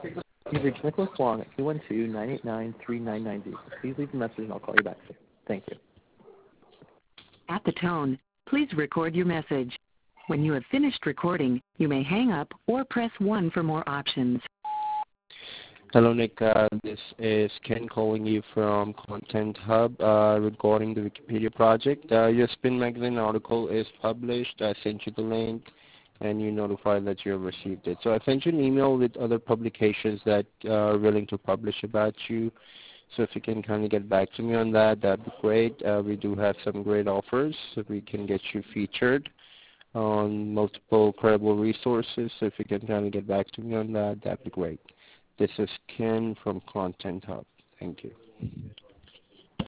You've reached Nicholas Wong at 212-989-3990. Please leave a message and I'll call you back soon. Thank you. At the tone, please record your message. When you have finished recording, you may hang up or press 1 for more options. Hello, Nick. This is Ken calling you from Content Hub regarding the Wikipedia project. Your Spin Magazine article is published. I sent you the link, and you notified that you have received it. So I sent you an email with other publications that are willing to publish about you. So if you can kind of get back to me on that, that'd be great. We do have some great offers, so we can get you featured on multiple credible resources. So if you can kind of get back to me on that, that'd be great. This is Ken from Content Hub. Thank you.